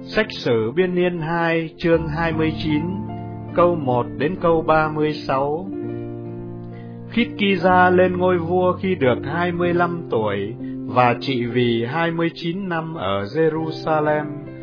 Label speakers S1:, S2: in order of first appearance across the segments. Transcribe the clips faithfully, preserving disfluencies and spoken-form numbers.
S1: Sách Sử Biên Niên hai chương hai mươi chín, câu một đến câu ba mươi sáu. Khít-ki-gia lên ngôi vua khi được hai mươi lăm tuổi và trị vì hai mươi chín năm ở Jerusalem.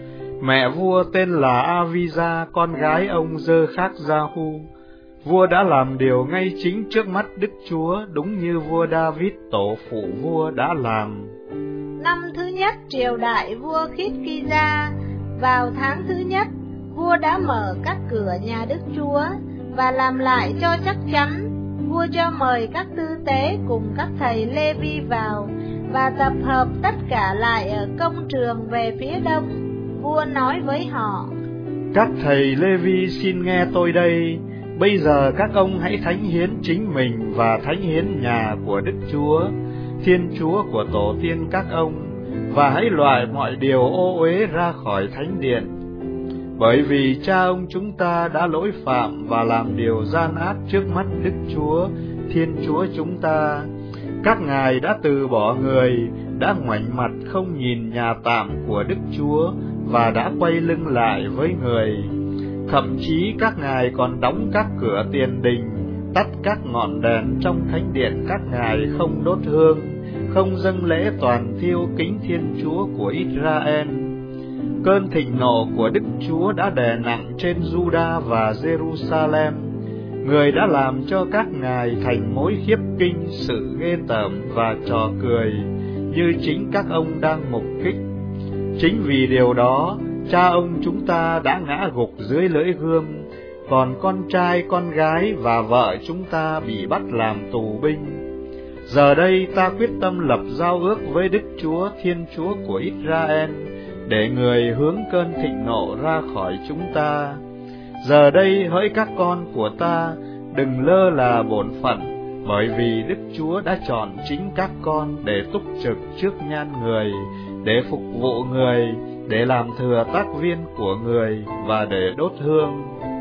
S1: Mẹ vua tên là A-vi-da, con gái ông Dơ-khắc-gia-hu. Vua đã làm điều ngay chính trước mắt Đức Chúa, đúng như vua David tổ phụ vua đã làm.
S2: Năm thứ nhất triều đại vua Khít-ki-gia, vào tháng thứ nhất, vua đã mở các cửa nhà Đức Chúa và làm lại cho chắc chắn. Vua cho mời các tư tế cùng các thầy Lê-vi vào và tập hợp tất cả lại ở công trường về phía đông. Vua nói với họ:
S1: Các thầy Lê-vi xin nghe tôi đây. Bây giờ các ông hãy thánh hiến chính mình và thánh hiến nhà của Đức Chúa, Thiên Chúa của tổ tiên các ông, và hãy loại mọi điều ô uế ra khỏi thánh điện. Bởi vì cha ông chúng ta đã lỗi phạm và làm điều gian ác trước mắt Đức Chúa, Thiên Chúa chúng ta. Các ngài đã từ bỏ người, đã ngoảnh mặt không nhìn nhà tạm của Đức Chúa và đã quay lưng lại với người. Thậm chí các ngài còn đóng các cửa tiền đình, tắt các ngọn đèn trong thánh điện các ngài không đốt hương, không dâng lễ toàn thiêu kính Thiên Chúa của Israel. Cơn thịnh nộ của Đức Chúa đã đè nặng trên Juda và Jerusalem. Người đã làm cho các ngài thành mối khiếp kinh, sự ghê tởm và trò cười, như chính các ông đang mục kích. Chính vì điều đó, cha ông chúng ta đã ngã gục dưới lưỡi gươm, còn con trai, con gái và vợ chúng ta bị bắt làm tù binh. Giờ đây ta quyết tâm lập giao ước với Đức Chúa, Thiên Chúa của Israel, để người hướng cơn thịnh nộ ra khỏi chúng ta. Giờ đây hỡi các con của ta, đừng lơ là bổn phận, bởi vì Đức Chúa đã chọn chính các con để túc trực trước nhan người, để phục vụ người, để làm thừa tác viên của người và để đốt hương.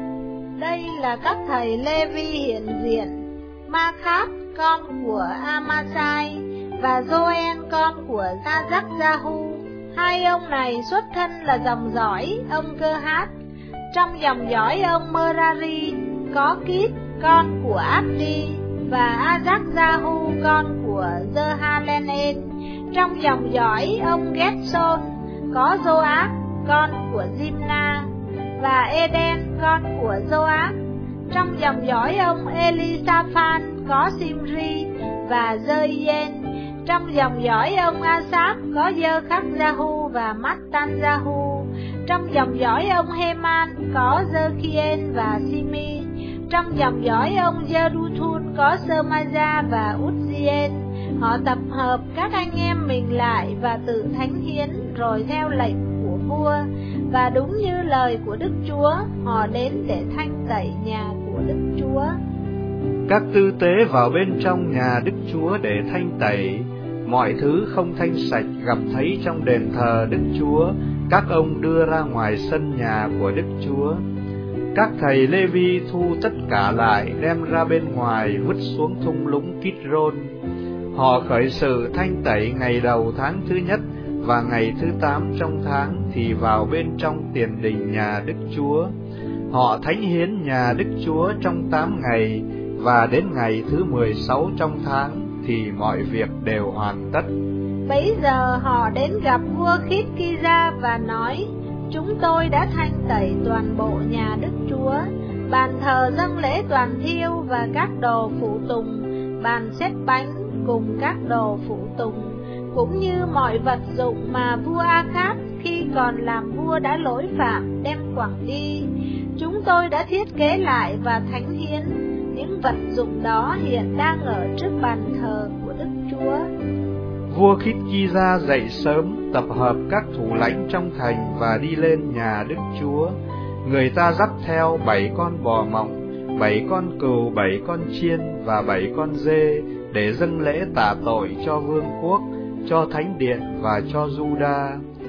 S2: Đây là các thầy Lê-vi hiện diện: Ma-khát con của A-ma-sai và Joen con của Gia-dắc-gia-hu. Hai ông này xuất thân là dòng dõi ông Cơ-hát. Trong dòng dõi ông Mơ-ra-ri có Kít con của Áp-đi và A-dắc-gia-hu con của Dơ-ha-len-ên. Trong dòng dõi ông Ghét-sôn có Dô-ác con của Dim-na và Ê-đen con của Dô-ác. Trong dòng dõi ông Ê-li-sa-phan có Sim-ri và Dơ-yên. Trong dòng dõi ông A-sáp có Dơ-khắc-gia-hu và Mát-tan-gia-hu. Trong dòng dõi ông Hê-man có Dơ-ki-ên và Si-mi. Trong dòng dõi ông Dơ-đu-thun có Sơ-ma-gia và Út-di-ên. Họ tập hợp các anh em mình lại và tự thánh hiến rồi theo lệnh của vua, và đúng như lời của Đức Chúa, họ đến để thanh tẩy nhà của Đức Chúa.
S1: Các tư tế vào bên trong nhà Đức Chúa để thanh tẩy. Mọi thứ không thanh sạch gặp thấy trong đền thờ Đức Chúa, các ông đưa ra ngoài sân nhà của Đức Chúa. Các thầy Lê-vi thu tất cả lại, đem ra bên ngoài, vứt xuống thung lũng Kít-rôn. Họ khởi sự thanh tẩy ngày đầu tháng thứ nhất, và ngày thứ tám trong tháng thì vào bên trong tiền đình nhà Đức Chúa. Họ thánh hiến nhà Đức Chúa trong tám ngày, và đến ngày thứ mười sáu trong tháng thì mọi việc đều hoàn tất.
S2: Bấy giờ họ đến gặp vua Khít-ki-gia và nói: Chúng tôi đã thanh tẩy toàn bộ nhà Đức Chúa, bàn thờ dâng lễ toàn thiêu và các đồ phụ tùng, bàn xếp bánh cùng các đồ phụ tùng, cũng như mọi vật dụng mà vua A-khát khi còn làm vua đã lỗi phạm đem quẳng đi. Chúng tôi đã thiết kế lại và thánh hiến. Những vật dụng đó hiện đang ở trước bàn thờ của Đức Chúa.
S1: Vua Khít-ki-gia dậy sớm, tập hợp các thủ lãnh trong thành và đi lên nhà Đức Chúa. Người ta dắt theo bảy con bò mọng, bảy con cừu, bảy con chiên và bảy con dê để dâng lễ tạ tội cho vương quốc, cho thánh điện và cho Juda.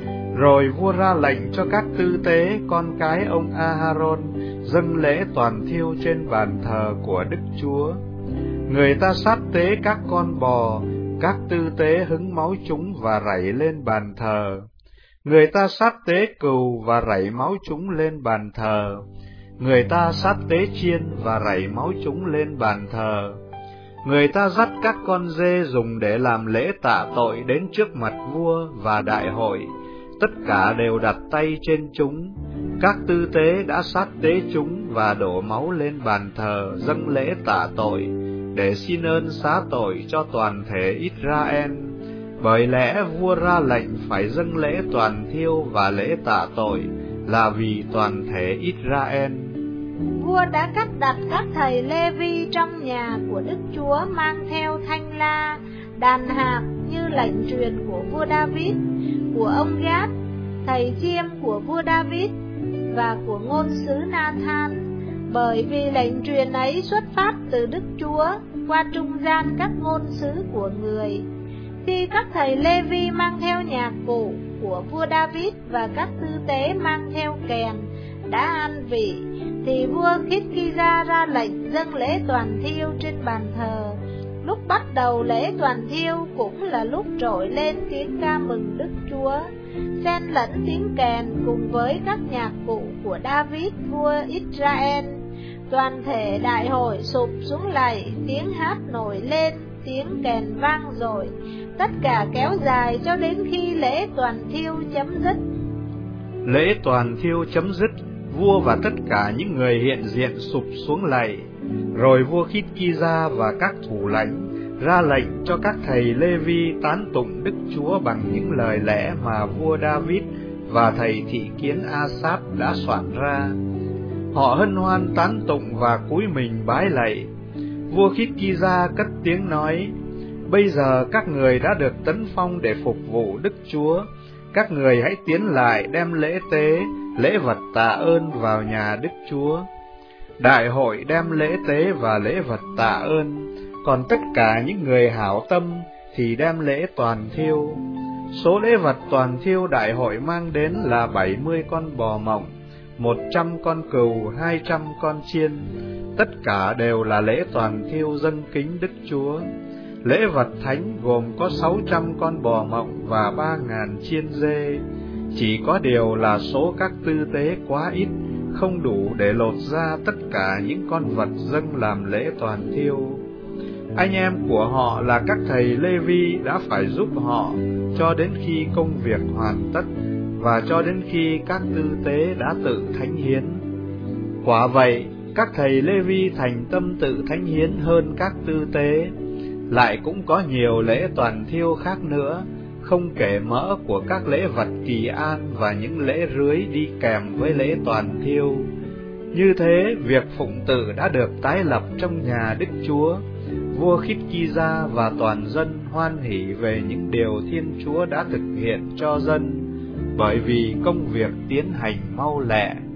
S1: Rồi vua ra lệnh cho các tư tế, con cái ông A-ha-rôn, dâng lễ toàn thiêu trên bàn thờ của Đức Chúa. Người ta sát tế các con bò, các tư tế hứng máu chúng và rảy lên bàn thờ. Người ta sát tế cừu và rảy máu chúng lên bàn thờ. Người ta sát tế chiên và rảy máu chúng lên bàn thờ. Người ta dắt các con dê dùng để làm lễ tạ tội đến trước mặt vua và đại hội, tất cả đều đặt tay trên chúng. Các tư tế đã sát tế chúng và đổ máu lên bàn thờ dâng lễ tạ tội, để xin ơn xá tội cho toàn thể Israel. Bởi lẽ vua ra lệnh phải dâng lễ toàn thiêu và lễ tạ tội là vì toàn thể Israel.
S2: Vua đã cắt đặt các thầy Lê-vi trong nhà của Đức Chúa mang theo thanh la, đàn hạc như lệnh truyền của vua David, của ông Gad, thầy chiêm của vua David và của ngôn sứ Na-than, bởi vì lệnh truyền ấy xuất phát từ Đức Chúa qua trung gian các ngôn sứ của người. Khi các thầy Lê-vi mang theo nhạc cụ của vua David và các tư tế mang theo kèn đã an vị, thì vua Khít-ki-ra ra lệnh dâng lễ toàn thiêu trên bàn thờ. Lúc bắt đầu lễ toàn thiêu cũng là lúc trỗi lên tiếng ca mừng Đức Chúa, xen lẫn tiếng kèn cùng với các nhạc cụ của David vua Israel. Toàn thể đại hội sụp xuống lạy, tiếng hát nổi lên, tiếng kèn vang dội, tất cả kéo dài cho đến khi lễ toàn thiêu chấm dứt.
S1: Lễ toàn thiêu chấm dứt, vua và tất cả những người hiện diện sụp xuống lạy. Rồi vua Khít-ki-ra và các thủ lãnh ra lệnh cho các thầy Lê-vi tán tụng Đức Chúa bằng những lời lẽ mà vua David và thầy thị kiến A-sáp đã soạn ra. Họ hân hoan tán tụng và cúi mình bái lạy. Vua Khít-ki-ra cất tiếng nói: Bây giờ các người đã được tấn phong để phục vụ Đức Chúa. Các người hãy tiến lại đem lễ tế, lễ vật tạ ơn vào nhà Đức Chúa. Đại hội đem lễ tế và lễ vật tạ ơn, còn tất cả những người hảo tâm thì đem lễ toàn thiêu. Số lễ vật toàn thiêu đại hội mang đến là bảy mươi con bò mộng, một trăm con cừu, hai trăm con chiên. Tất cả đều là lễ toàn thiêu dâng kính Đức Chúa. Lễ vật thánh gồm có sáu trăm con bò mộng và ba ngàn chiên dê. Chỉ có điều là số các tư tế quá ít, không đủ để lột ra tất cả những con vật dâng làm lễ toàn thiêu. Anh em của họ là các thầy Lê-vi đã phải giúp họ cho đến khi công việc hoàn tất và cho đến khi các tư tế đã tự thánh hiến. Quả vậy, các thầy Lê-vi thành tâm tự thánh hiến hơn các tư tế. Lại cũng có nhiều lễ toàn thiêu khác nữa, không kể mỡ của các lễ vật kỳ an và những lễ rưới đi kèm với lễ toàn thiêu. Như thế, việc phụng tự đã được tái lập trong nhà Đức Chúa. Vua Khít-ki-ra và toàn dân hoan hỉ về những điều Thiên Chúa đã thực hiện cho dân, bởi vì công việc tiến hành mau lẹ.